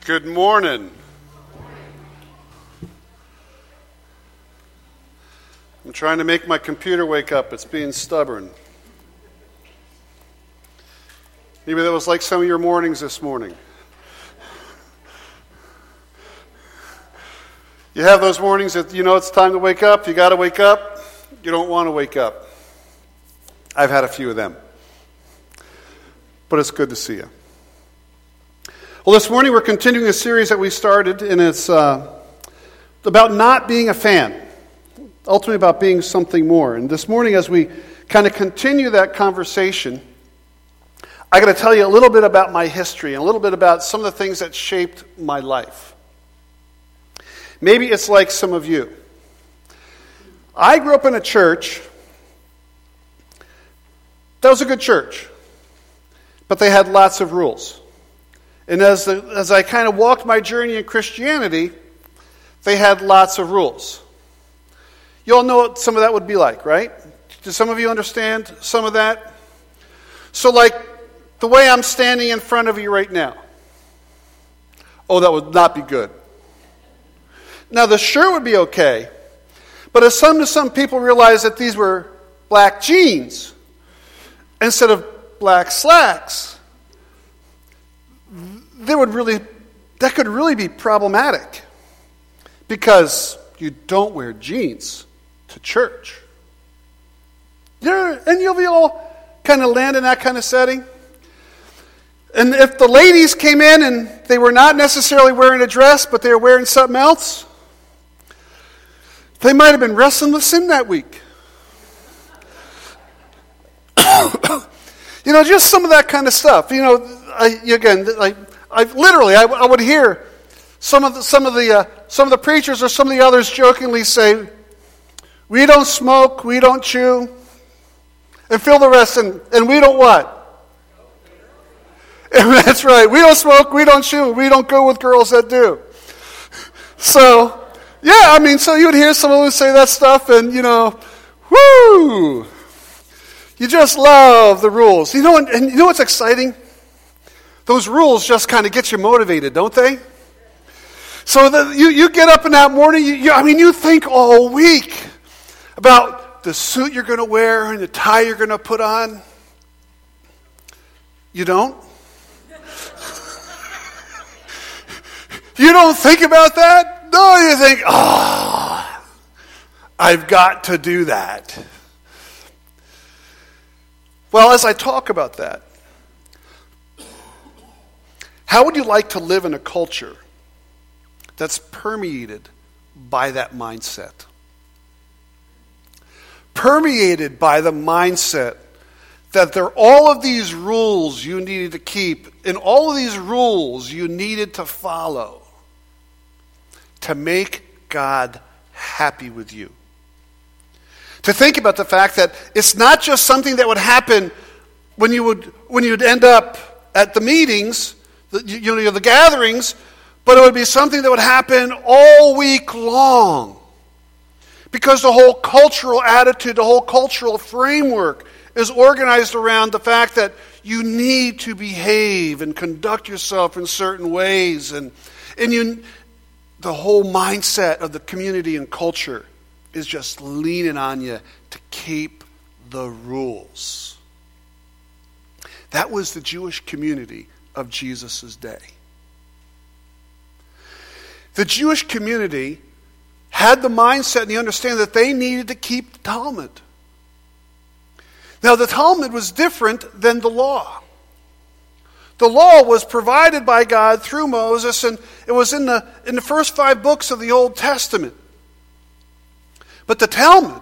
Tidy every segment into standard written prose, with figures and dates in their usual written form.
Good morning. I'm trying to make my computer wake up. It's being stubborn. Maybe that was like some of your mornings this morning. You have those mornings that you know it's time to wake up. You got to wake up. You don't want to wake up. I've had a few of them. But it's good to see you. Well, this morning we're continuing a series that we started, and it's about not being a fan. Ultimately about being something more. And this morning as we kind of continue that conversation, I got to tell you a little bit about my history and a little bit about some of the things that shaped my life. Maybe it's like some of you. I grew up in a church that was a good church, but they had lots of rules. And as I kind of walked my journey in Christianity, they had lots of rules. You all know what some of that would be like, right? Do some of you understand some of that? So like the way I'm standing in front of you right now. Oh, that would not be good. Now the shirt would be okay, but as some people realized that these were black jeans instead of black slacks, that could really be problematic because you don't wear jeans to church. And you'll be all kind of land in that kind of setting. And if the ladies came in and they were not necessarily wearing a dress, but they were wearing something else, they might have been wrestling with sin that week. Just some of that kind of stuff. I would hear some of the preachers or some of the others jokingly say, "We don't smoke, we don't chew," and fill the rest in, and we don't what? And that's right. We don't smoke, we don't chew, we don't go with girls that do. So, so you would hear some of them say that stuff, and whoo! You just love the rules. And you know what's exciting? Those rules just kind of get you motivated, don't they? So you get up in that morning, you think all week about the suit you're going to wear and the tie you're going to put on. You don't? You don't think about that? No, you think, I've got to do that. Well, as I talk about that, how would you like to live in a culture that's permeated by that mindset? Permeated by the mindset that there are all of these rules you needed to keep, and all of these rules you needed to follow to make God happy with you. To think about the fact that it's not just something that would happen when you'd end up at the meetings, the gatherings, but it would be something that would happen all week long. Because the whole cultural attitude, the whole cultural framework is organized around the fact that you need to behave and conduct yourself in certain ways. And the whole mindset of the community and culture is just leaning on you to keep the rules. That was the Jewish community of Jesus' day. The Jewish community had the mindset and the understanding that they needed to keep the Talmud. Now, the Talmud was different than the law. The law was provided by God through Moses, and it was in the first 5 books of the Old Testament. But the Talmud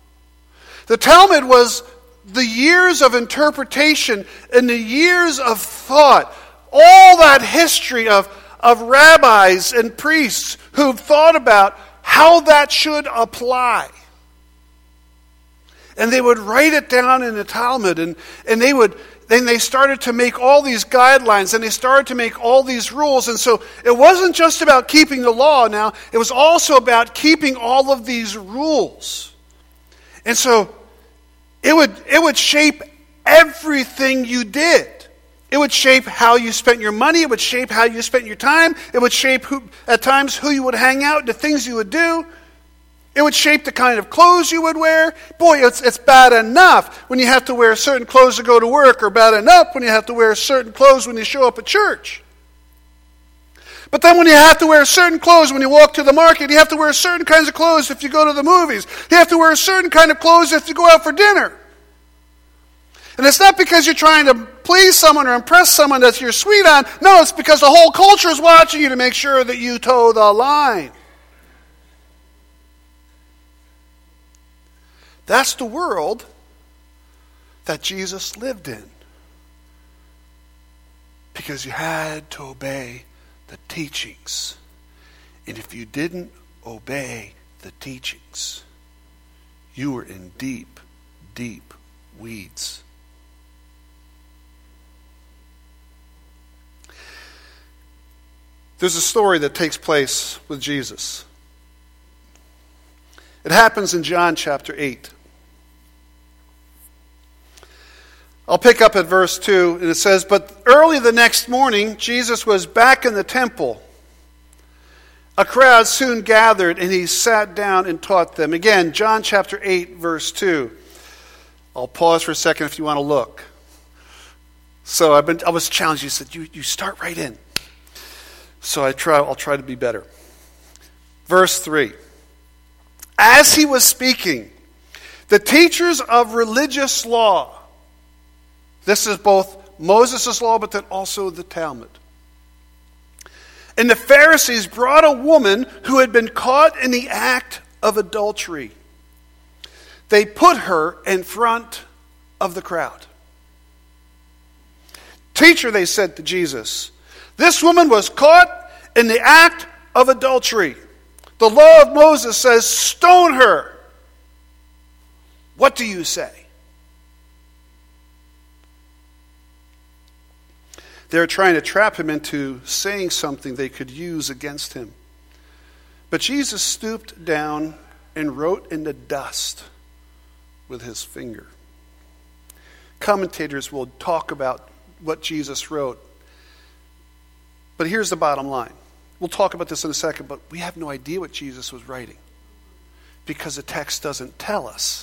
was the years of interpretation and the years of thought, all that history of rabbis and priests who've thought about how that should apply. And they would write it down in the Talmud, and they started to make all these guidelines, and they started to make all these rules. And so it wasn't just about keeping the law now, it was also about keeping all of these rules. And so it would shape everything you did. It would shape how you spent your money. It would shape how you spent your time. It would shape, at times, who you would hang out, the things you would do. It would shape the kind of clothes you would wear. Boy, it's bad enough when you have to wear certain clothes to go to work, or bad enough when you have to wear certain clothes when you show up at church. But then when you have to wear certain clothes when you walk to the market, you have to wear certain kinds of clothes if you go to the movies. You have to wear a certain kind of clothes if you go out for dinner. And it's not because you're trying to please someone or impress someone that you're sweet on. No, it's because the whole culture is watching you to make sure that you toe the line. That's the world that Jesus lived in. Because you had to obey the teachings. And if you didn't obey the teachings, you were in deep, deep weeds. There's a story that takes place with Jesus. It happens in John chapter 8. I'll pick up at verse 2, and it says, "But early the next morning, Jesus was back in the temple. A crowd soon gathered, and he sat down and taught them." Again, John chapter 8, verse 2. I'll pause for a second if you want to look. So I was challenged. You said, you start right in. So I'll try to be better. Verse 3. "As he was speaking, the teachers of religious law," this is both Moses' law, but then also the Talmud, "and the Pharisees brought a woman who had been caught in the act of adultery. They put her in front of the crowd. 'Teacher,' they said to Jesus, 'this woman was caught in the act of adultery. The law of Moses says, stone her. What do you say?' They're trying to trap him into saying something they could use against him. But Jesus stooped down and wrote in the dust with his finger." Commentators will talk about what Jesus wrote. But here's the bottom line. We'll talk about this in a second, but we have no idea what Jesus was writing because the text doesn't tell us.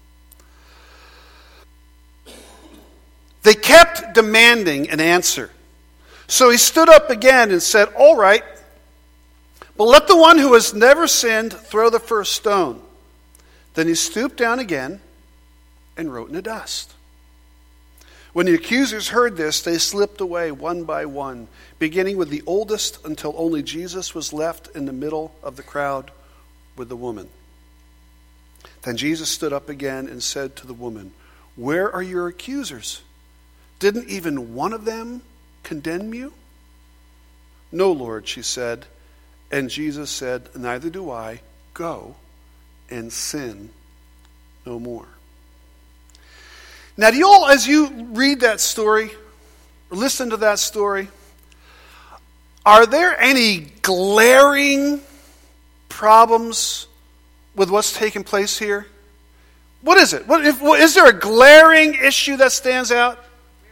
They kept demanding an answer. So he stood up again and said, "All right, but let the one who has never sinned throw the first stone." Then he stooped down again and wrote in the dust. When the accusers heard this, they slipped away one by one, beginning with the oldest until only Jesus was left in the middle of the crowd with the woman. Then Jesus stood up again and said to the woman, "Where are your accusers? Didn't even one of them condemn you?" "No, Lord," she said. And Jesus said, "Neither do I. Go and sin no more." Now, do you all, as you read that story, or listen to that story, are there any glaring problems with what's taking place here? What is it? Is there a glaring issue that stands out?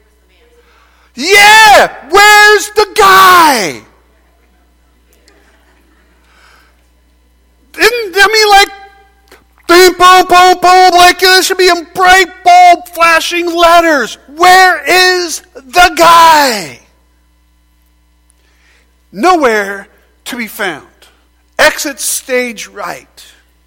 Yeah! Where's the guy? Boom, boom, boom, boom, like there should be in bright bulb flashing letters. Where is the guy? Nowhere to be found. Exit stage right.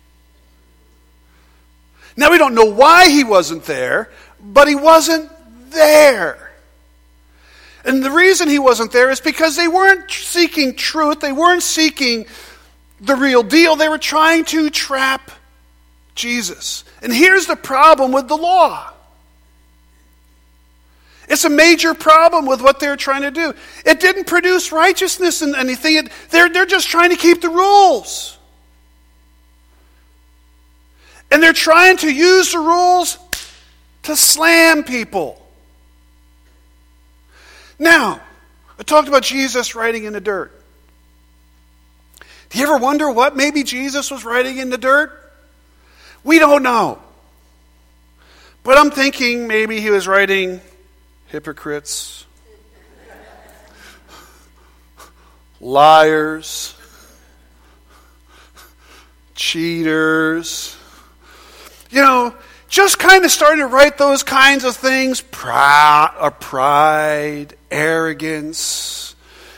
Now we don't know why he wasn't there, but he wasn't there. And the reason he wasn't there is because they weren't seeking truth. They weren't seeking the real deal. They were trying to trap Jesus. And here's the problem with the law. It's a major problem with what they're trying to do. It didn't produce righteousness in anything. They're just trying to keep the rules. And they're trying to use the rules to slam people. Now, I talked about Jesus writing in the dirt. Do you ever wonder what maybe Jesus was writing in the dirt? We don't know. But I'm thinking maybe he was writing hypocrites, liars, cheaters. Just kind of starting to write those kinds of things. Pride, arrogance,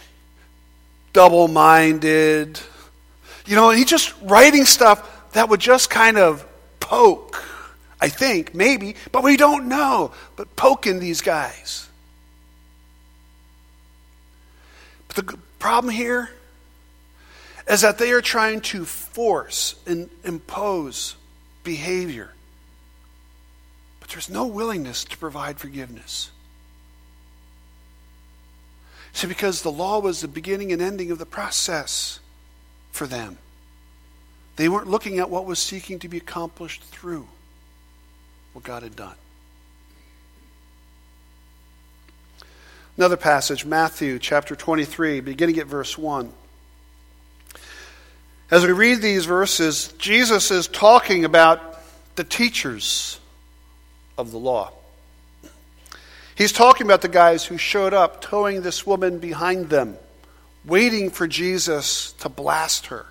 double-minded. He's just writing stuff that would just kind of poke, I think, maybe, but we don't know, but poking these guys. But the problem here is that they are trying to force and impose behavior. But there's no willingness to provide forgiveness. See, because the law was the beginning and ending of the process for them. They weren't looking at what was seeking to be accomplished through what God had done. Another passage, Matthew chapter 23, beginning at verse 1. As we read these verses, Jesus is talking about the teachers of the law. He's talking about the guys who showed up towing this woman behind them, waiting for Jesus to blast her.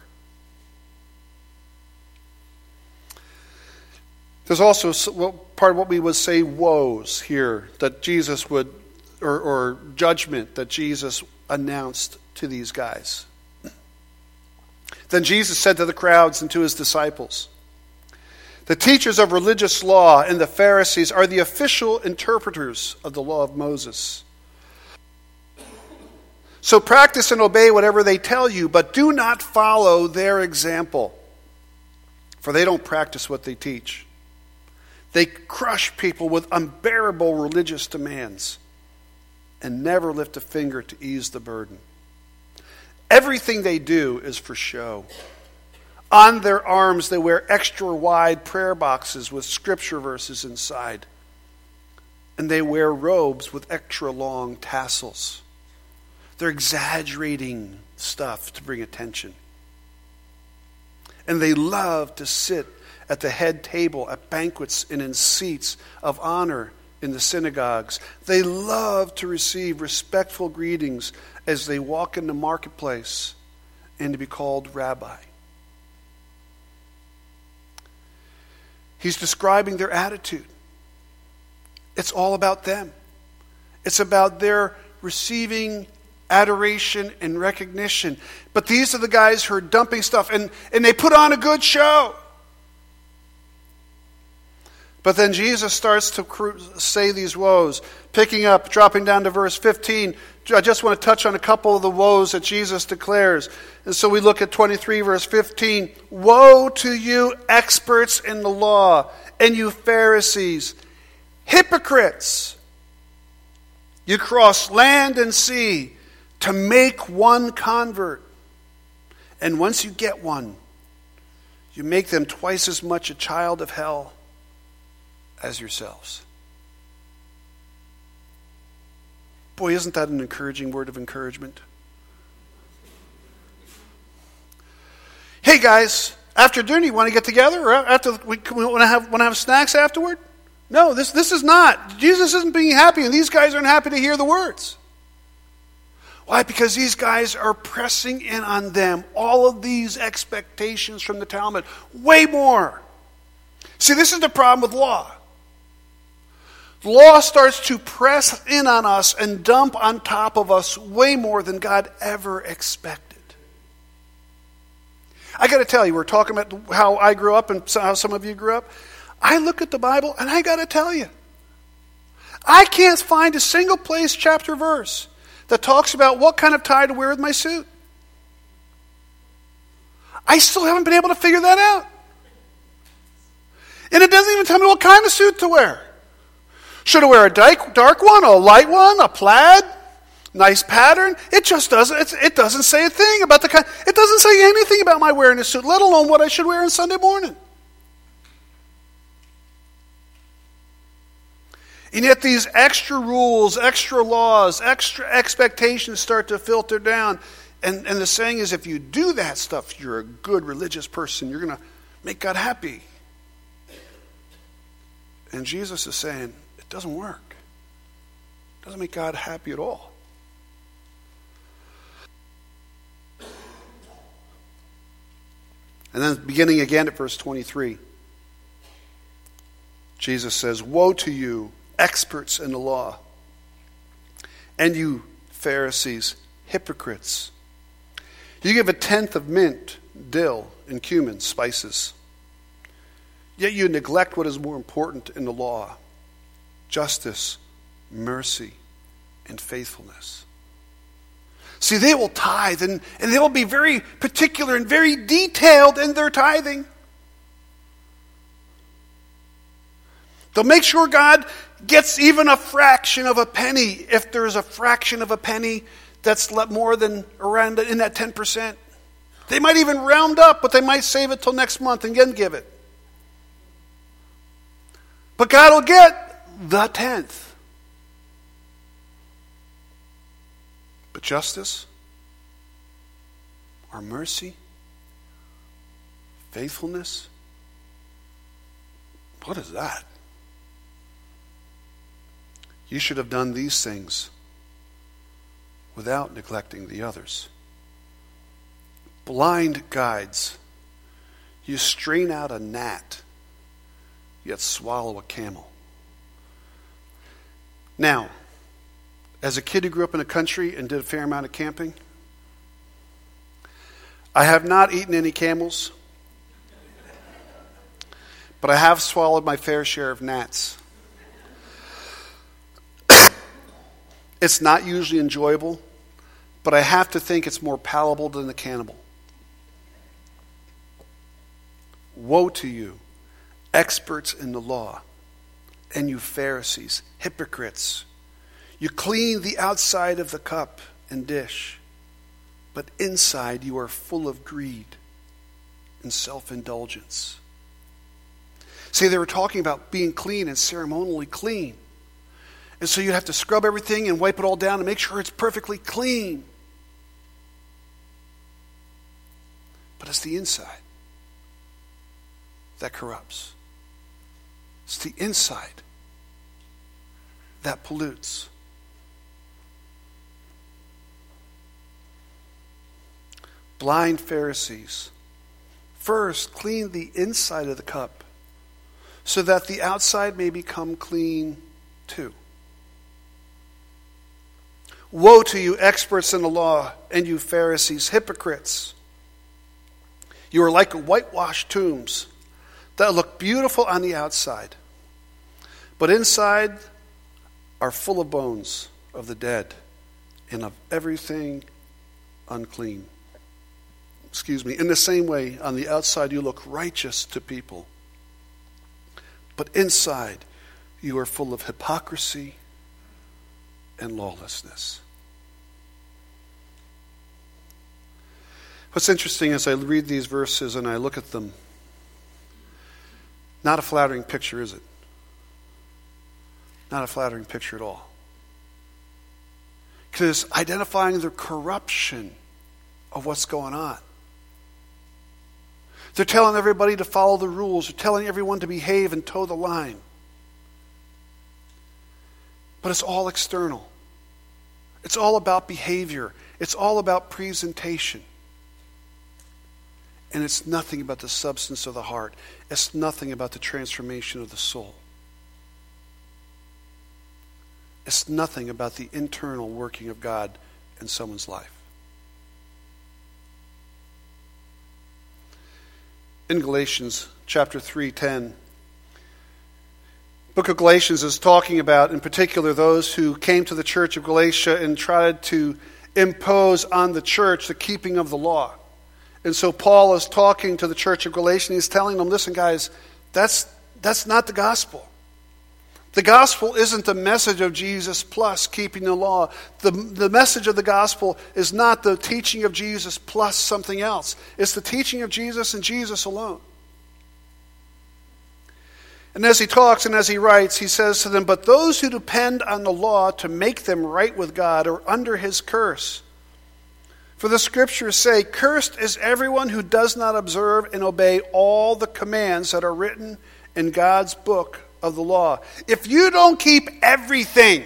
There's also part of what we would say woes here that Jesus would, or judgment that Jesus announced to these guys. Then Jesus said to the crowds and to his disciples, "The teachers of religious law and the Pharisees are the official interpreters of the law of Moses. So practice and obey whatever they tell you, but do not follow their example, for they don't practice what they teach. They crush people with unbearable religious demands and never lift a finger to ease the burden. Everything they do is for show. On their arms they wear extra wide prayer boxes with scripture verses inside. And they wear robes with extra long tassels. They're exaggerating stuff to bring attention. And they love to sit at the head table at banquets and in seats of honor in the synagogues. They love to receive respectful greetings as they walk in the marketplace and to be called rabbi." He's describing their attitude. It's all about them. It's about their receiving adoration and recognition. But these are the guys who are dumping stuff, and they put on a good show. But then Jesus starts to say these woes, dropping down to verse 15. I just want to touch on a couple of the woes that Jesus declares. And so we look at 23 verse 15. "Woe to you, experts in the law, and you Pharisees, hypocrites! You cross land and sea to make one convert. And once you get one, you make them twice as much a child of hell as yourselves." Boy, isn't that an encouraging word of encouragement? Hey guys, after dinner, you want to get together? Or after we want to have snacks afterward? No, this is not. Jesus isn't being happy, and these guys aren't happy to hear the words. Why? Because these guys are pressing in on them all of these expectations from the Talmud. Way more. See, this is the problem with law. The law starts to press in on us and dump on top of us way more than God ever expected. I got to tell you, we're talking about how I grew up and how some of you grew up. I look at the Bible and I got to tell you, I can't find a single place, chapter, verse that talks about what kind of tie to wear with my suit. I still haven't been able to figure that out. And it doesn't even tell me what kind of suit to wear. Should I wear a dark one, a light one, a plaid, nice pattern? It just doesn't. It doesn't say a thing about the kind. It doesn't say anything about my wearing a suit, let alone what I should wear on Sunday morning. And yet these extra rules, extra laws, extra expectations start to filter down. And the saying is, if you do that stuff, you're a good religious person. You're going to make God happy. And Jesus is saying, it doesn't work. It doesn't make God happy at all. And then beginning again at verse 23, Jesus says, "Woe to you, experts in the law, and you Pharisees, hypocrites! You give a tenth of mint, dill, and cumin, spices. Yet you neglect what is more important in the law: justice, mercy, and faithfulness." See, they will tithe, and they will be very particular and very detailed in their tithing. They'll make sure God gets even a fraction of a penny, if there's a fraction of a penny that's more than around in that 10%. They might even round up, but they might save it till next month and again give it. But God will get the 10th. But justice, or mercy, faithfulness, what is that? You should have done these things without neglecting the others. Blind guides, you strain out a gnat, yet swallow a camel. Now, as a kid who grew up in the country and did a fair amount of camping, I have not eaten any camels, but I have swallowed my fair share of gnats. It's not usually enjoyable, but I have to think it's more palatable than the cannibal. Woe to you, experts in the law, and you Pharisees, hypocrites! You clean the outside of the cup and dish, but inside you are full of greed and self-indulgence. See, they were talking about being clean and ceremonially clean. And so you'd have to scrub everything and wipe it all down and make sure it's perfectly clean. But it's the inside that corrupts. It's the inside that pollutes. Blind Pharisees, first clean the inside of the cup so that the outside may become clean too. Woe to you, experts in the law, and you Pharisees, hypocrites! You are like whitewashed tombs that look beautiful on the outside, but inside are full of bones of the dead and of everything unclean. In the same way, on the outside you look righteous to people, but inside you are full of hypocrisy and lawlessness. What's interesting as I read these verses and I look at them, not a flattering picture, is it? Not a flattering picture at all. Because identifying the corruption of what's going on. They're telling everybody to follow the rules. They're telling everyone to behave and toe the line. But it's all external. It's all about behavior. It's all about presentation. And it's nothing about the substance of the heart. It's nothing about the transformation of the soul. It's nothing about the internal working of God in someone's life. In Galatians chapter 3:10, book of Galatians is talking about, in particular, those who came to the church of Galatia and tried to impose on the church the keeping of the law. And so Paul is talking to the church of Galatia and he's telling them, listen guys, that's not the gospel. The gospel isn't the message of Jesus plus keeping the law. The message of the gospel is not the teaching of Jesus plus something else. It's the teaching of Jesus and Jesus alone. And as he talks and as he writes, he says to them, but those who depend on the law to make them right with God are under his curse. For the scriptures say, cursed is everyone who does not observe and obey all the commands that are written in God's book of the law. If you don't keep everything,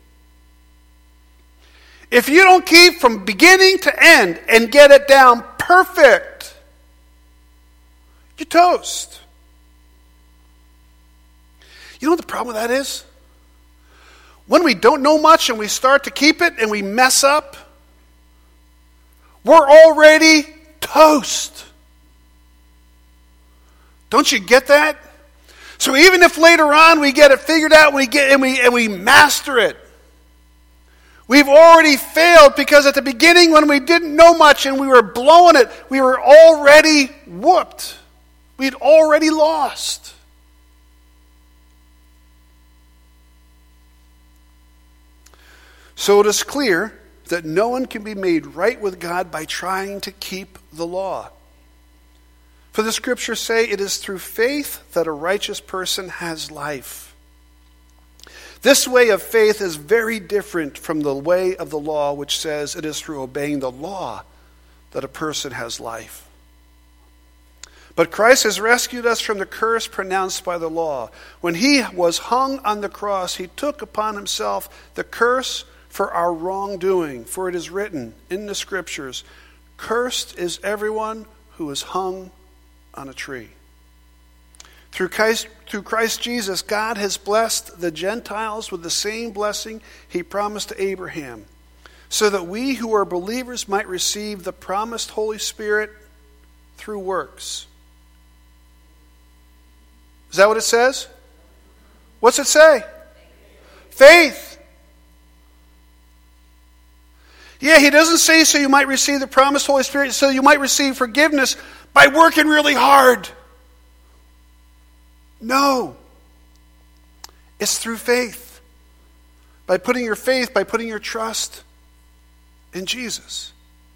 if you don't keep from beginning to end and get it down perfect, you're toast. You know what the problem with that is? When we don't know much and we start to keep it and we mess up, we're already toast. Don't you get that? So even if later on we get it figured out, we master it, we've already failed, because at the beginning when we didn't know much and we were blowing it, we were already whooped. We'd already lost. So it is clear that no one can be made right with God by trying to keep the law. For the scriptures say it is through faith that a righteous person has life. This way of faith is very different from the way of the law, which says it is through obeying the law that a person has life. But Christ has rescued us from the curse pronounced by the law. When he was hung on the cross, he took upon himself the curse for our wrongdoing. For it is written in the scriptures, "Cursed is everyone who is hung on a tree." Through Christ Jesus, God has blessed the Gentiles with the same blessing he promised to Abraham, so that we who are believers might receive the promised Holy Spirit through works. Is that what it says? What's it say? Faith. Yeah, he doesn't say so you might receive the promised Holy Spirit, so you might receive forgiveness by working really hard. No. It's through faith. By putting your faith, by putting your trust in Jesus.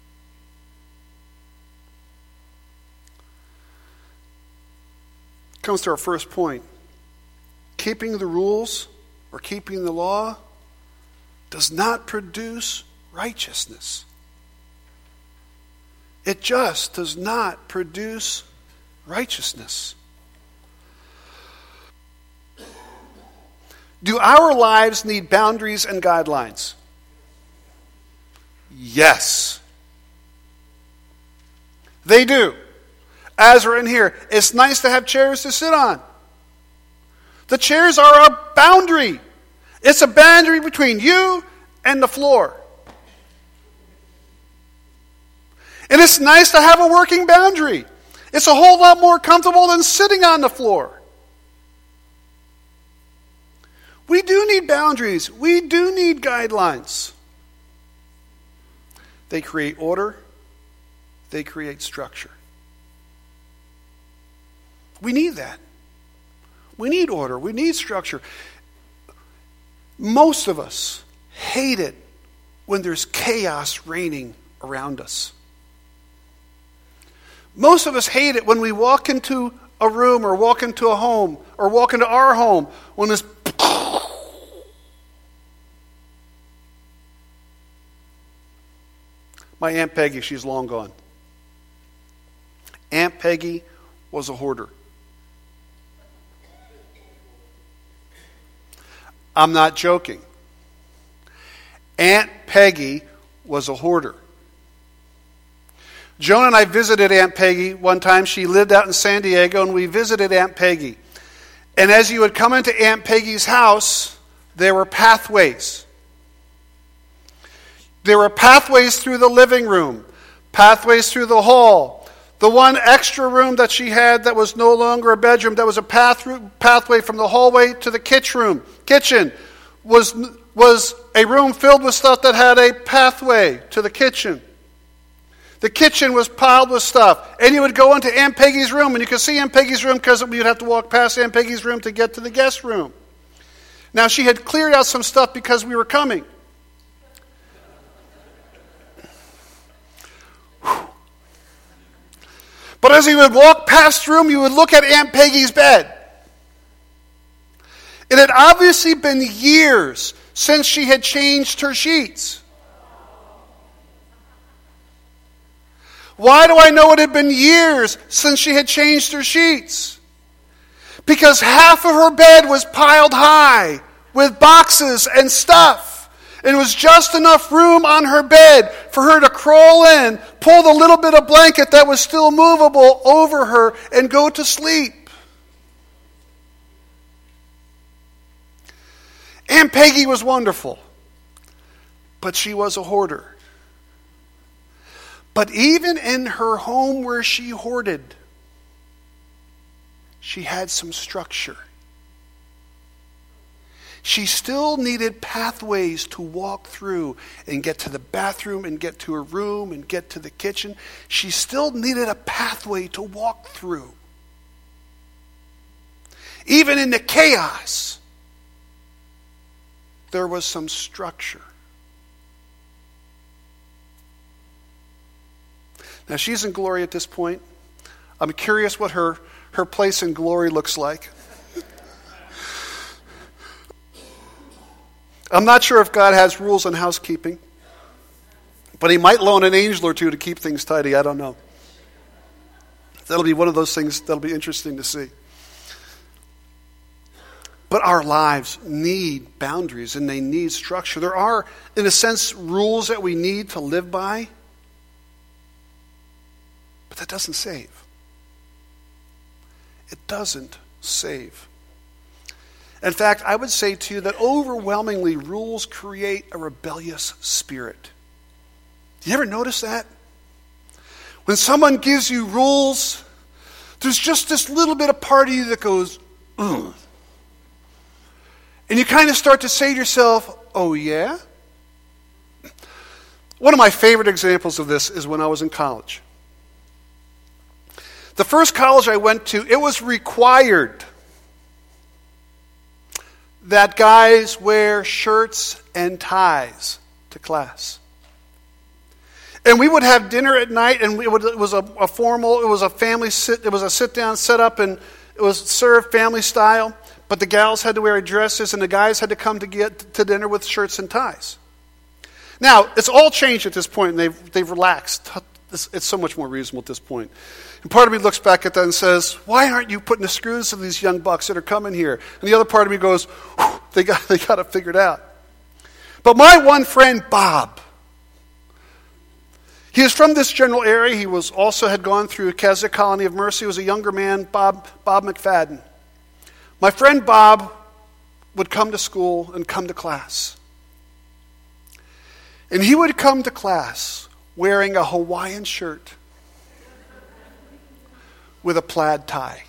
Comes to our first point. Keeping the rules or keeping the law does not produce righteousness. It just does not produce righteousness. Do our lives need boundaries and guidelines? Yes. They do. As we're in here, it's nice to have chairs to sit on. The chairs are a boundary. It's a boundary between you and the floor. And it's nice to have a working boundary. It's a whole lot more comfortable than sitting on the floor. We do need boundaries. We do need guidelines. They create order. They create structure. We need that. We need order. We need structure. Most of us hate it when there's chaos reigning around us. Most of us hate it when we walk into a room or walk into a home or walk into our home when there's My Aunt Peggy, she's long gone. Aunt Peggy was a hoarder. I'm not joking. Aunt Peggy was a hoarder. Joan and I visited Aunt Peggy one time. She lived out in San Diego, and we visited Aunt Peggy. And as you would come into Aunt Peggy's house, there were pathways. There were pathways through the living room, pathways through the hall. The one extra room that she had that was no longer a bedroom, that was a pathway from the hallway to the kitchen, was a room filled with stuff that had a pathway to the kitchen. The kitchen was piled with stuff. And you would go into Aunt Peggy's room, and you could see Aunt Peggy's room because you'd have to walk past Aunt Peggy's room to get to the guest room. Now, she had cleared out some stuff because we were coming. But as you would walk past the room, you would look at Aunt Peggy's bed. It had obviously been years since she had changed her sheets. Why do I know it had been years since she had changed her sheets? Because half of her bed was piled high with boxes and stuff. And it was just enough room on her bed for her to crawl in, pull the little bit of blanket that was still movable over her and go to sleep. Aunt Peggy was wonderful, but she was a hoarder. But even in her home where she hoarded, she had some structure. She still needed pathways to walk through and get to the bathroom and get to her room and get to the kitchen. She still needed a pathway to walk through. Even in the chaos, there was some structure. Now, she's in glory at this point. I'm curious what her place in glory looks like. I'm not sure if God has rules on housekeeping, but he might loan an angel or two to keep things tidy. I don't know. That'll be one of those things that'll be interesting to see. But our lives need boundaries and they need structure. There are, in a sense, rules that we need to live by, but that doesn't save. It doesn't save. In fact, I would say to you that overwhelmingly rules create a rebellious spirit. Do you ever notice that? When someone gives you rules, there's just this little bit of part of you that goes, ugh. And you kind of start to say to yourself, oh yeah? One of my favorite examples of this is when I was in college. The first college I went to, it was required that guys wear shirts and ties to class. And we would have dinner at night, and it was a formal, it was a sit-down setup, and it was served family style, but the gals had to wear dresses, and the guys had to come to dinner with shirts and ties. Now, it's all changed at this point, and they've relaxed. It's so much more reasonable at this point. And part of me looks back at that and says, why aren't you putting the screws in these young bucks that are coming here? And the other part of me goes, they got it figured out. But my one friend, Bob, he was from this general area. He had gone through Keswick Colony of Mercy. He was a younger man, Bob McFadden. My friend Bob would come to school and come to class. And he would come to class wearing a Hawaiian shirt with a plaid tie.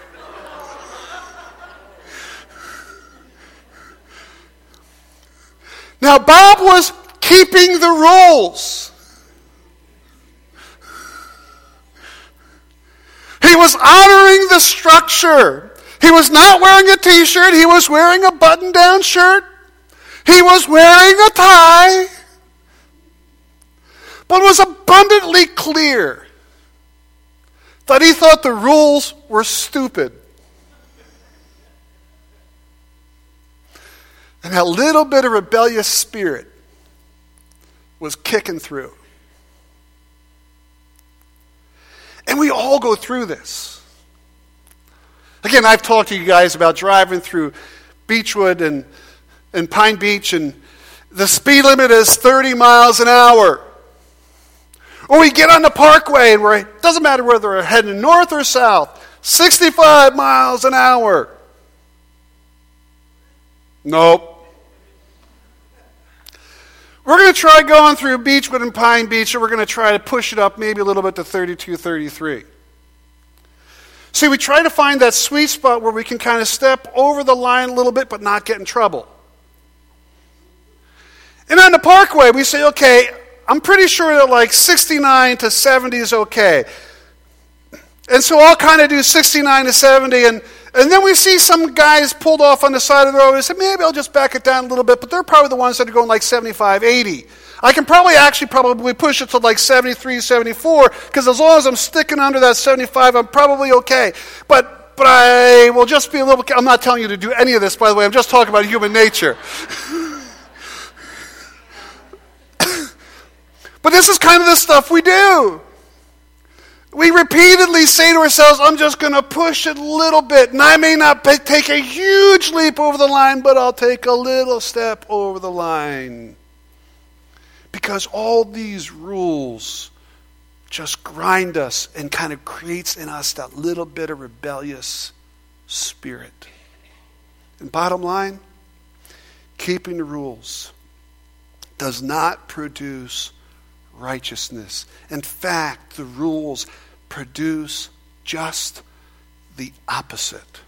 Now, Bob was keeping the rules. He was honoring the structure. He was not wearing a t-shirt. He was wearing a button-down shirt. He was wearing a tie. But it was abundantly clear that he thought the rules were stupid. And that little bit of rebellious spirit was kicking through. And we all go through this. Again, I've talked to you guys about driving through Beechwood and Pine Beach, and the speed limit is 30 miles an hour. Or we get on the parkway and it doesn't matter whether we're heading north or south, 65 miles an hour. Nope. We're going to try going through Beechwood and Pine Beach, and we're going to try to push it up maybe a little bit to 32, 33. See, we try to find that sweet spot where we can kind of step over the line a little bit but not get in trouble. And on the parkway, we say, okay, I'm pretty sure that like 69 to 70 is okay. And so I'll kind of do 69 to 70, and then we see some guys pulled off on the side of the road. I said, maybe I'll just back it down a little bit, but they're probably the ones that are going like 75, 80. I can probably push it to like 73, 74, because as long as I'm sticking under that 75, I'm probably okay. But I will just be a little, I'm not telling you to do any of this, by the way. I'm just talking about human nature. But this is kind of the stuff we do. We repeatedly say to ourselves, I'm just going to push it a little bit. And I may not take a huge leap over the line, but I'll take a little step over the line. Because all these rules just grind us and kind of creates in us that little bit of rebellious spirit. And bottom line, keeping the rules does not produce righteousness. In fact, the rules produce just the opposite.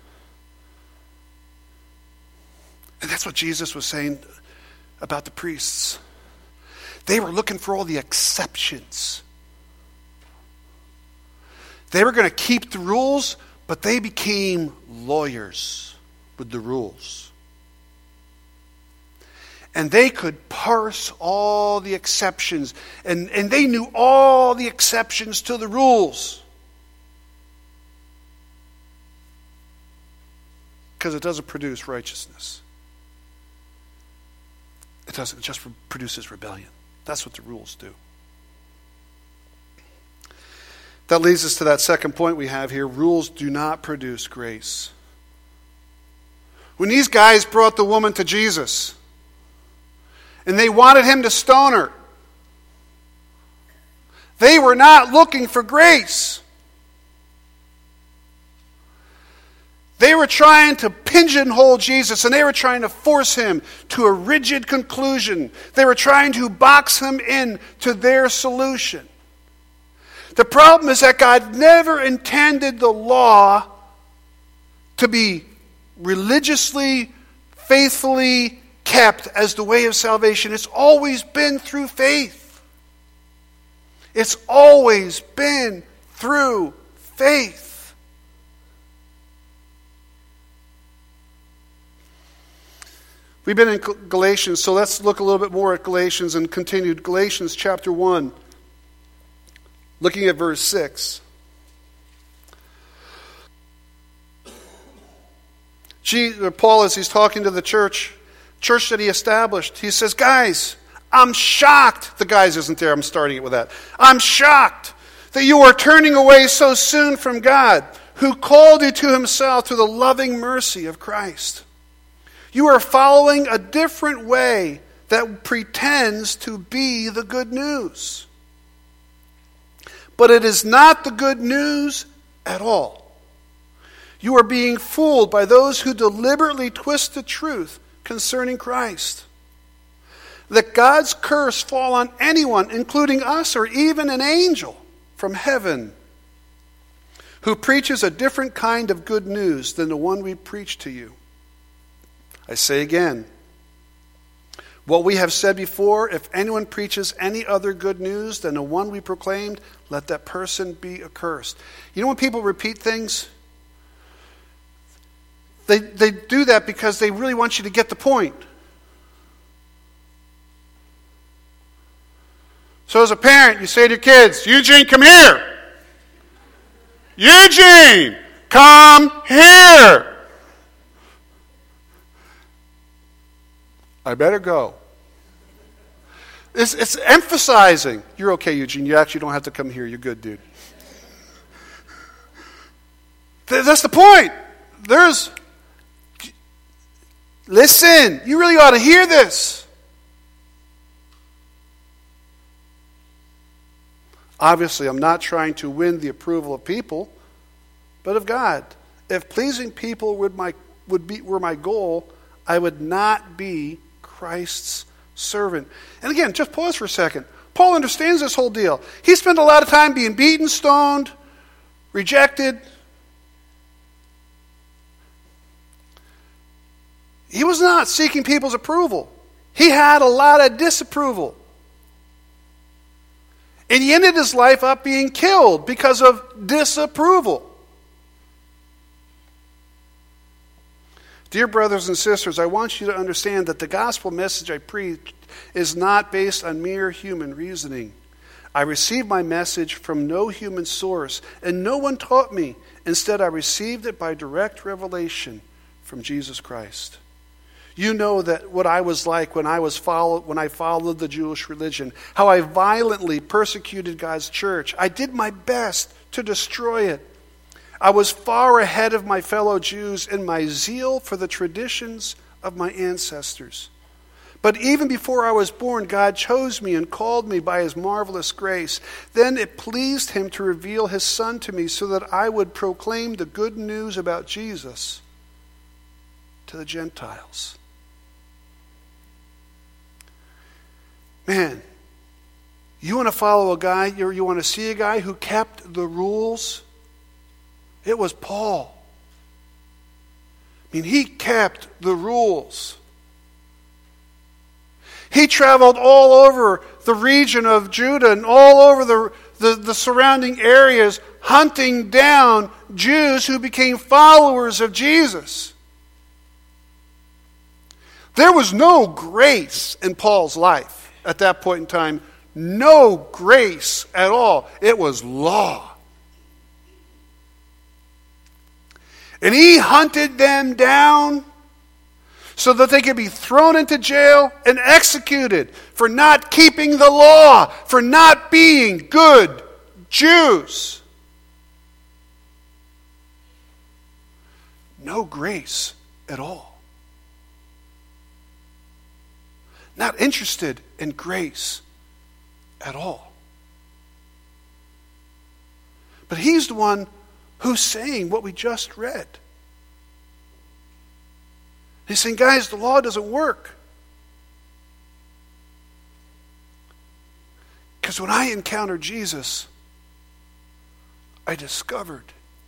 And that's what Jesus was saying about the priests. They were looking for all the exceptions. They were going to keep the rules, but they became lawyers with the rules. And they could parse all the exceptions. And they knew all the exceptions to the rules. Because it doesn't produce righteousness. It doesn't. It just produces rebellion. That's what the rules do. That leads us to that second point we have here. Rules do not produce grace. When these guys brought the woman to Jesus, and they wanted him to stone her, they were not looking for grace. They were trying to pigeonhole Jesus, and they were trying to force him to a rigid conclusion. They were trying to box him in to their solution. The problem is that God never intended the law to be religiously, faithfully kept as the way of salvation. It's always been through faith. It's always been through faith. We've been in Galatians, so let's look a little bit more at Galatians and continue. Galatians chapter 1, looking at verse 6. Paul, as he's talking to the church that he established, he says, guys, I'm shocked. The guys isn't there, I'm starting it with that. I'm shocked that you are turning away so soon from God, who called you to himself through the loving mercy of Christ. You are following a different way that pretends to be the good news. But it is not the good news at all. You are being fooled by those who deliberately twist the truth concerning Christ. Let God's curse fall on anyone, including us or even an angel from heaven, who preaches a different kind of good news than the one we preach to you. I say again, what we have said before, if anyone preaches any other good news than the one we proclaimed, let that person be accursed. You know when people repeat things? They do that because they really want you to get the point. So as a parent, you say to your kids, Eugene, come here. Eugene, come here. I better go. It's emphasizing. You're okay, Eugene. You actually don't have to come here. You're good, dude. That's the point. Listen, you really ought to hear this. Obviously, I'm not trying to win the approval of people, but of God. If pleasing people were my goal, I would not be Christ's servant. And again, just pause for a second. Paul understands this whole deal. He spent a lot of time being beaten, stoned, rejected. He was not seeking people's approval. He had a lot of disapproval. And he ended his life up being killed because of disapproval. Dear brothers and sisters, I want you to understand that the gospel message I preach is not based on mere human reasoning. I received my message from no human source, and no one taught me. Instead, I received it by direct revelation from Jesus Christ. You know that what I was like when I followed the Jewish religion, how I violently persecuted God's church. I did my best to destroy it. I was far ahead of my fellow Jews in my zeal for the traditions of my ancestors. But even before I was born, God chose me and called me by his marvelous grace. Then it pleased him to reveal his Son to me so that I would proclaim the good news about Jesus to the Gentiles. Man, you want to follow a guy, you want to see a guy who kept the rules? It was Paul. I mean, he kept the rules. He traveled all over the region of Judah and all over the surrounding areas, hunting down Jews who became followers of Jesus. There was no grace in Paul's life at that point in time. No grace at all. It was law. And he hunted them down so that they could be thrown into jail and executed for not keeping the law, for not being good Jews. No grace at all. Not interested in grace at all. But he's the one who's saying what we just read. He's saying, guys, the law doesn't work. Because when I encountered Jesus, I discovered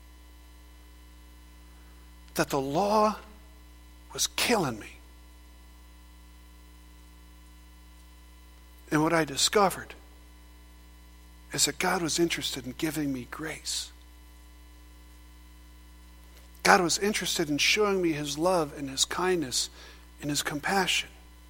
that the law was killing me. And what I discovered is that God was interested in giving me grace. God was interested in showing me his love and his kindness and his compassion.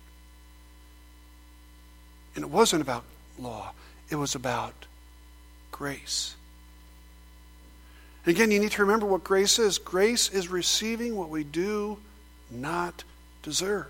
And it wasn't about law. It was about grace. Again, you need to remember what grace is. Grace is receiving what we do not deserve.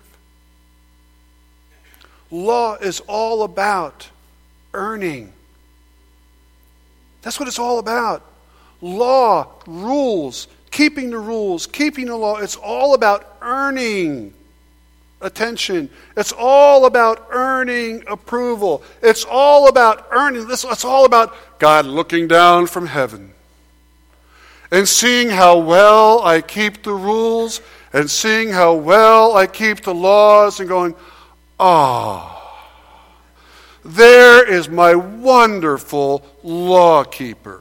Law is all about earning. That's what it's all about. Law, rules, keeping the rules, keeping the law, it's all about earning attention. It's all about earning approval. It's all about earning this. It's all about God looking down from heaven and seeing how well I keep the rules and seeing how well I keep the laws and going, there is my wonderful lawkeeper.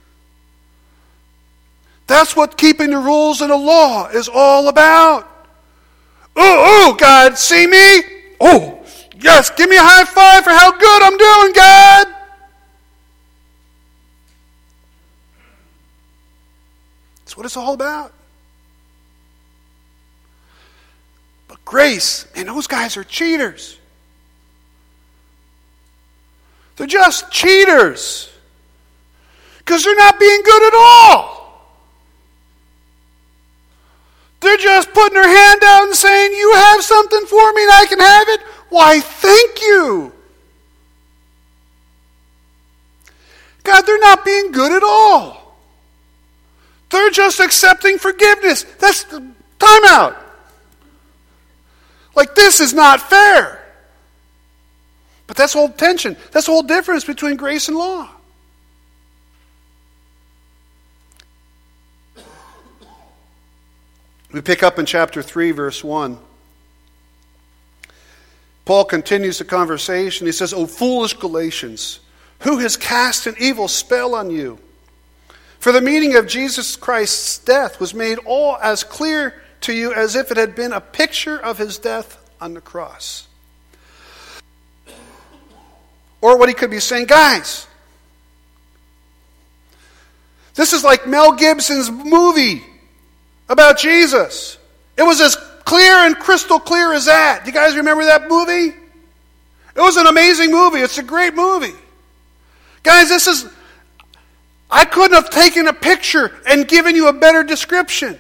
That's what keeping the rules and the law is all about. Oh, God, see me? Oh, yes, give me a high five for how good I'm doing, God. That's what it's all about. But grace, man, those guys are cheaters. They're just cheaters. Because they're not being good at all. They're just putting their hand out and saying, you have something for me and I can have it? Why, thank you. God, they're not being good at all. They're just accepting forgiveness. That's the timeout. Like, this is not fair. But that's the whole tension. That's the whole difference between grace and law. We pick up in chapter 3, verse 1. Paul continues the conversation. He says, O foolish Galatians, who has cast an evil spell on you? For the meaning of Jesus Christ's death was made all as clear to you as if it had been a picture of his death on the cross. Or what he could be saying, guys, this is like Mel Gibson's movie about Jesus. It was as clear and crystal clear as that. Do you guys remember that movie? It was an amazing movie. It's a great movie. Guys, I couldn't have taken a picture and given you a better description.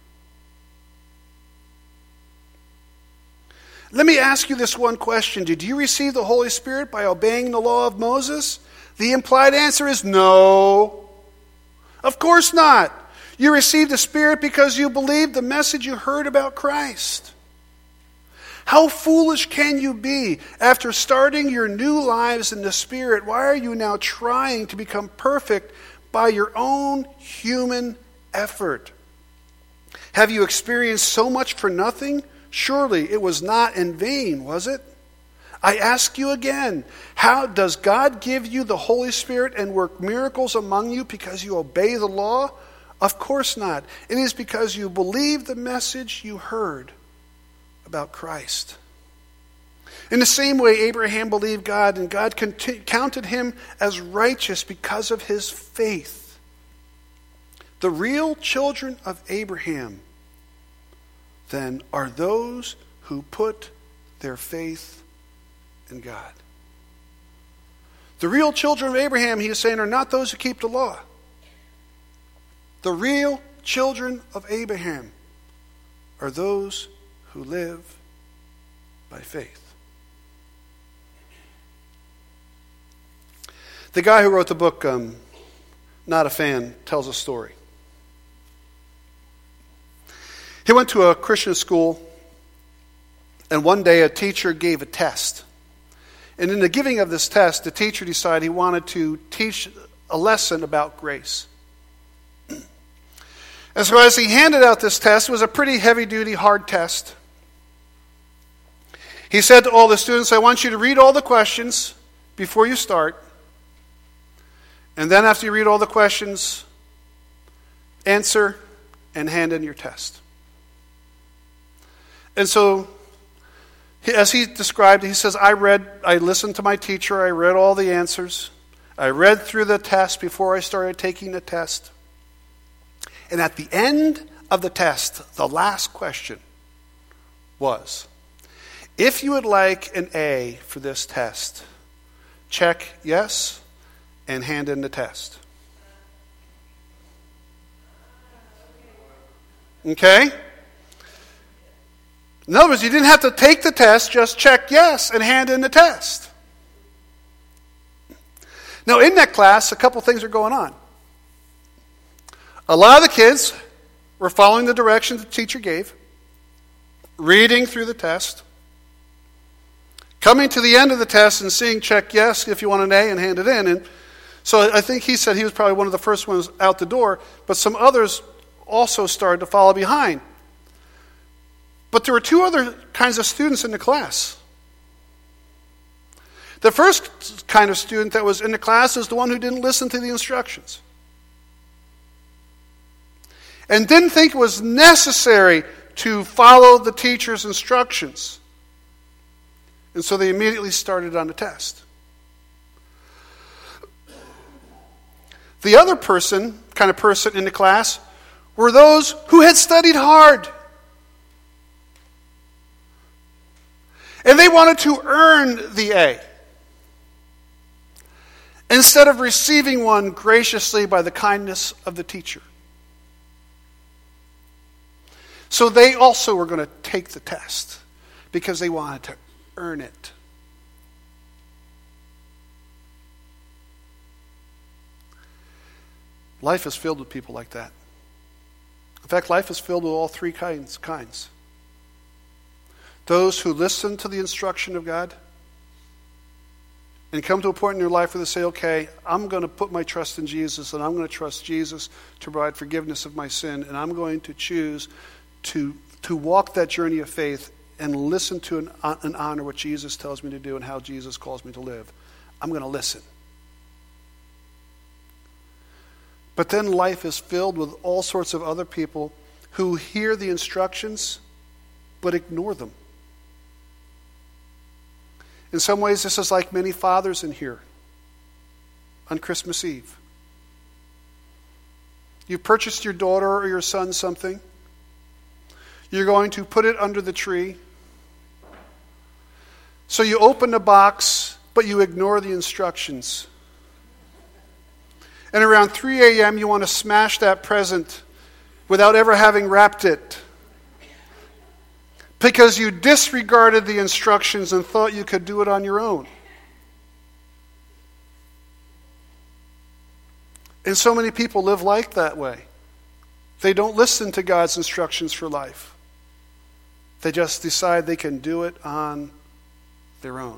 Let me ask you this one question. Did you receive the Holy Spirit by obeying the law of Moses? The implied answer is no. Of course not. You received the Spirit because you believed the message you heard about Christ. How foolish can you be? After starting your new lives in the Spirit, why are you now trying to become perfect by your own human effort? Have you experienced so much for nothing? Surely it was not in vain, was it? I ask you again, how does God give you the Holy Spirit and work miracles among you because you obey the law? Of course not. It is because you believe the message you heard about Christ. In the same way, Abraham believed God, and God counted him as righteous because of his faith. The real children of Abraham, then, are those who put their faith in God. The real children of Abraham, he is saying, are not those who keep the law. The real children of Abraham are those who live by faith. The guy who wrote the book, Not a Fan, tells a story. He went to a Christian school, and one day a teacher gave a test. And in the giving of this test, the teacher decided he wanted to teach a lesson about grace. And so as he handed out this test, it was a pretty heavy-duty, hard test. He said to all the students, I want you to read all the questions before you start. And then after you read all the questions, answer and hand in your test. And so, as he described it, he says, I listened to my teacher, I read all the answers. I read through the test before I started taking the test. And at the end of the test, the last question was, if you would like an A for this test, check yes and hand in the test. Okay? In other words, you didn't have to take the test, just check yes and hand in the test. Now, in that class, a couple things are going on. A lot of the kids were following the directions the teacher gave, reading through the test, coming to the end of the test and seeing check yes if you want an A and hand it in. And so I think he said he was probably one of the first ones out the door, but some others also started to follow behind. But there were two other kinds of students in the class. The first kind of student that was in the class is the one who didn't listen to the instructions. And didn't think it was necessary to follow the teacher's instructions. And so they immediately started on the test. The other kind of person in the class were those who had studied hard. And they wanted to earn the A, instead of receiving one graciously by the kindness of the teacher. So they also were going to take the test because they wanted to earn it. Life is filled with people like that. In fact, life is filled with all three kinds. Those who listen to the instruction of God and come to a point in their life where they say, okay, I'm going to put my trust in Jesus, and I'm going to trust Jesus to provide forgiveness of my sin, and I'm going to choose to walk that journey of faith and listen to and honor what Jesus tells me to do and how Jesus calls me to live. I'm going to listen. But then life is filled with all sorts of other people who hear the instructions but ignore them. In some ways, this is like many fathers in here on Christmas Eve. You've purchased your daughter or your son something. You're going to put it under the tree. So you open the box, but you ignore the instructions. And around 3 a.m., you want to smash that present without ever having wrapped it, because you disregarded the instructions and thought you could do it on your own. And so many people live life that way. They don't listen to God's instructions for life. They just decide they can do it on their own.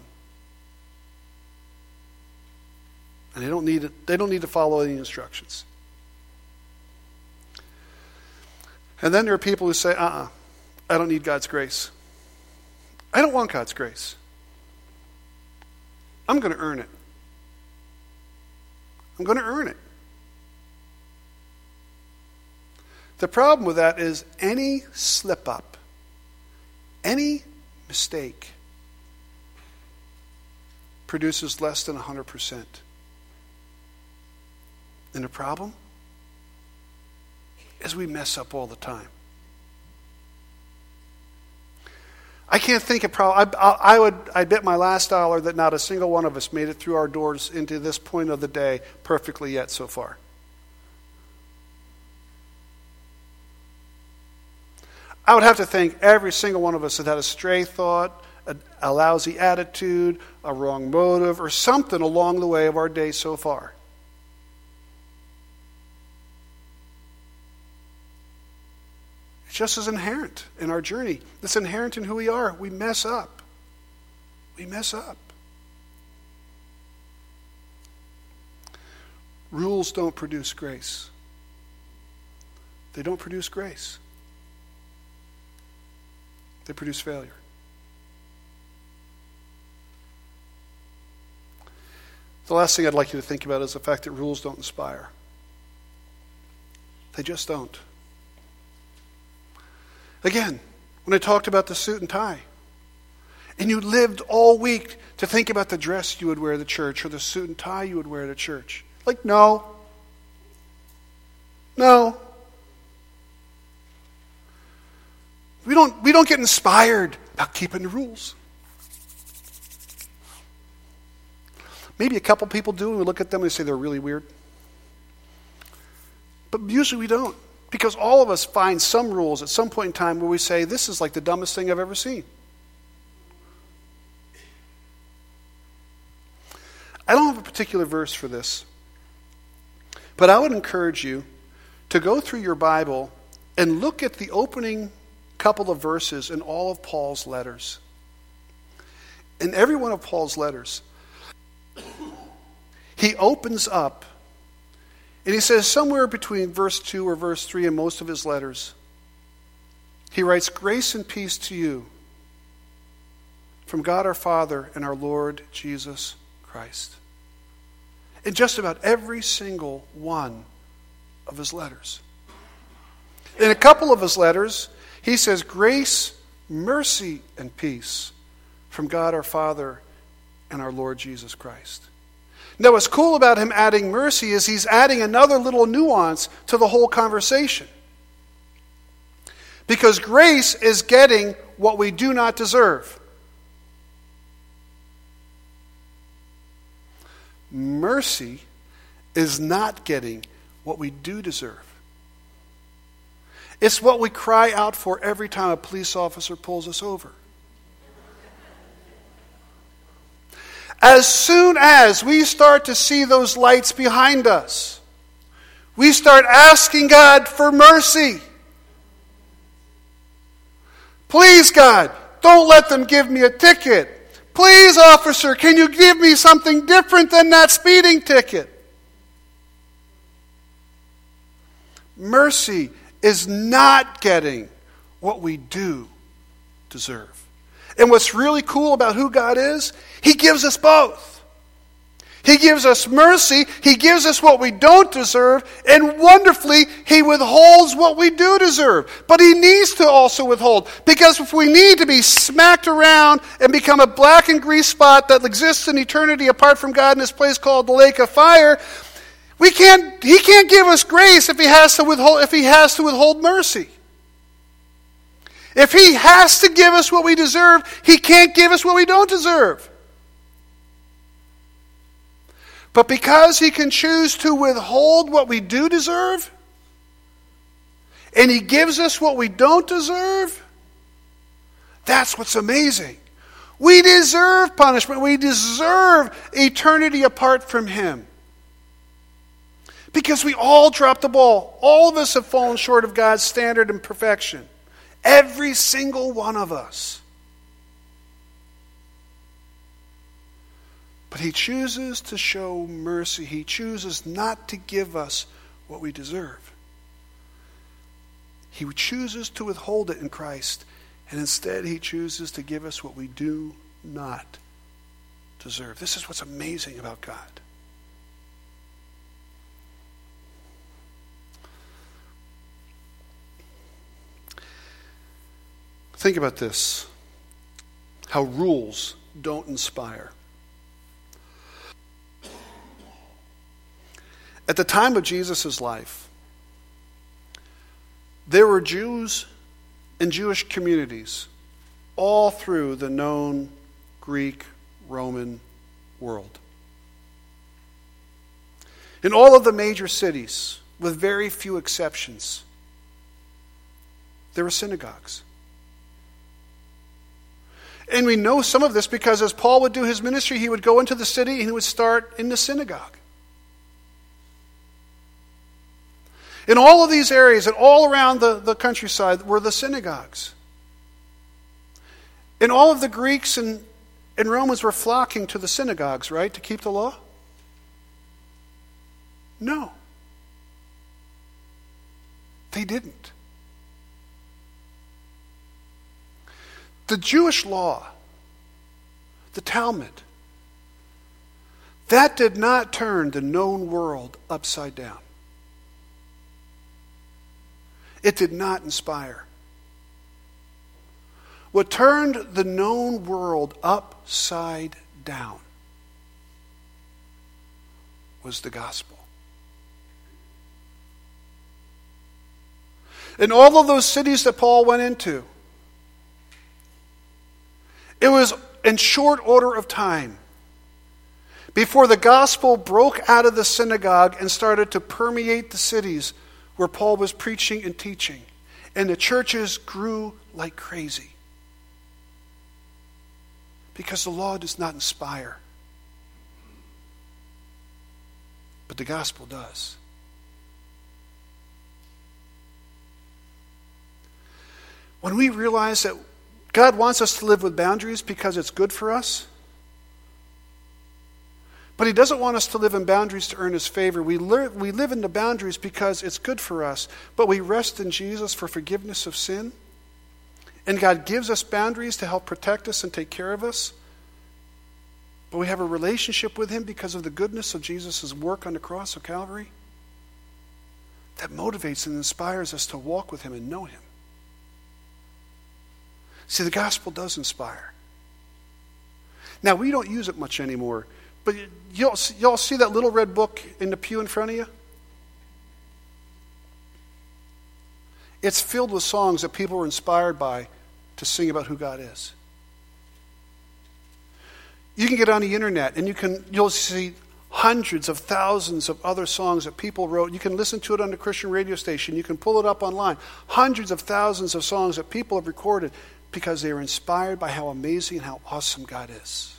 And they don't need to follow any instructions. And then there are people who say, I don't need God's grace. I don't want God's grace. I'm going to earn it. I'm going to earn it. The problem with that is any slip up, any mistake produces less than 100%. And the problem is we mess up all the time. I can't think of problem. I bet my last dollar that not a single one of us made it through our doors into this point of the day perfectly yet so far. I would have to think every single one of us that had a stray thought, a lousy attitude, a wrong motive, or something along the way of our day so far. It's just as inherent in our journey. It's inherent in who we are. We mess up. We mess up. Rules don't produce grace. They don't produce grace. They produce failure. The last thing I'd like you to think about is the fact that rules don't inspire. They just don't. Again, when I talked about the suit and tie, and you lived all week to think about the dress you would wear to church or the suit and tie you would wear to church. Like, no. We don't get inspired about keeping the rules. Maybe a couple people do, and we look at them and we say they're really weird. But usually we don't. Because all of us find some rules at some point in time where we say, this is like the dumbest thing I've ever seen. I don't have a particular verse for this. But I would encourage you to go through your Bible and look at the opening couple of verses in all of Paul's letters. In every one of Paul's letters, he opens up and he says somewhere between verse 2 or verse 3 in most of his letters, he writes, grace and peace to you from God our Father and our Lord Jesus Christ. In just about every single one of his letters. In a couple of his letters, he says grace, mercy, and peace from God our Father and our Lord Jesus Christ. Now, what's cool about him adding mercy is he's adding another little nuance to the whole conversation. Because grace is getting what we do not deserve. Mercy is not getting what we do deserve. It's what we cry out for every time a police officer pulls us over. As soon as we start to see those lights behind us, we start asking God for mercy. Please, God, don't let them give me a ticket. Please, officer, can you give me something different than that speeding ticket? Mercy is not getting what we do deserve. And what's really cool about who God is, He gives us both. He gives us mercy, He gives us what we don't deserve, and wonderfully, He withholds what we do deserve. But He needs to also withhold, because if we need to be smacked around and become a black and grease spot that exists in eternity apart from God in this place called the lake of fire, He can't give us grace if He has to withhold mercy. If He has to give us what we deserve, He can't give us what we don't deserve. But because He can choose to withhold what we do deserve, and He gives us what we don't deserve, that's what's amazing. We deserve punishment. We deserve eternity apart from Him. Because we all dropped the ball. All of us have fallen short of God's standard and perfection. Every single one of us. But he chooses to show mercy. He chooses not to give us what we deserve. He chooses to withhold it in Christ, and instead he chooses to give us what we do not deserve. This is what's amazing about God. Think about this, how rules don't inspire. At the time of Jesus' life, there were Jews and Jewish communities all through the known Greek, Roman world. In all of the major cities, with very few exceptions, there were synagogues. And we know some of this because as Paul would do his ministry, he would go into the city and he would start in the synagogue. In all of these areas and all around the countryside were the synagogues. And all of the Greeks and Romans were flocking to the synagogues, right, to keep the law? No. They didn't. The Jewish law, the Talmud, that did not turn the known world upside down. It did not inspire. What turned the known world upside down was the gospel. In all of those cities that Paul went into, it was in short order of time before the gospel broke out of the synagogue and started to permeate the cities where Paul was preaching and teaching. And the churches grew like crazy. Because the law does not inspire. But the gospel does. When we realize that God wants us to live with boundaries because it's good for us, but he doesn't want us to live in boundaries to earn his favor. We live in the boundaries because it's good for us, but we rest in Jesus for forgiveness of sin. And God gives us boundaries to help protect us and take care of us. But we have a relationship with him because of the goodness of Jesus' work on the cross of Calvary. That motivates and inspires us to walk with him and know him. See, the gospel does inspire. Now, we don't use it much anymore, but y'all see that little red book in the pew in front of you? It's filled with songs that people were inspired by to sing about who God is. You can get on the internet and you'll see hundreds of thousands of other songs that people wrote. You can listen to it on the Christian radio station. You can pull it up online. Hundreds of thousands of songs that people have recorded because they were inspired by how amazing and how awesome God is.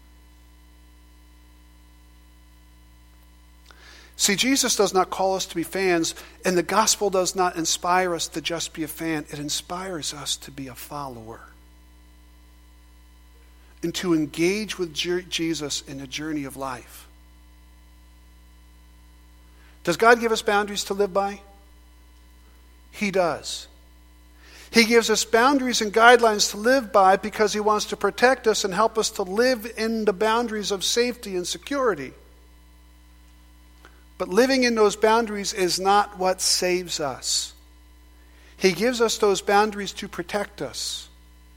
See, Jesus does not call us to be fans, and the gospel does not inspire us to just be a fan. It inspires us to be a follower and to engage with Jesus in the journey of life. Does God give us boundaries to live by? He does. He gives us boundaries and guidelines to live by because he wants to protect us and help us to live in the boundaries of safety and security. But living in those boundaries is not what saves us. He gives us those boundaries to protect us.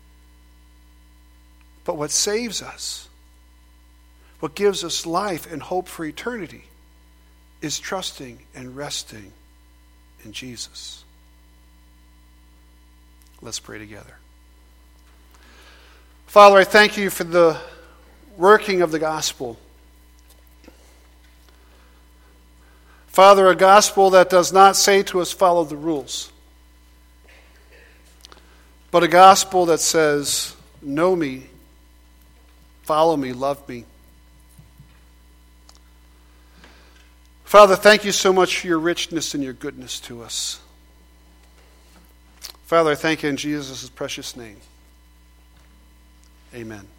But what saves us, what gives us life and hope for eternity, is trusting and resting in Jesus. Let's pray together. Father, I thank you for the working of the gospel. Father, a gospel that does not say to us, follow the rules, but a gospel that says, know me, follow me, love me. Father, thank you so much for your richness and your goodness to us. Father, I thank you in Jesus' precious name. Amen.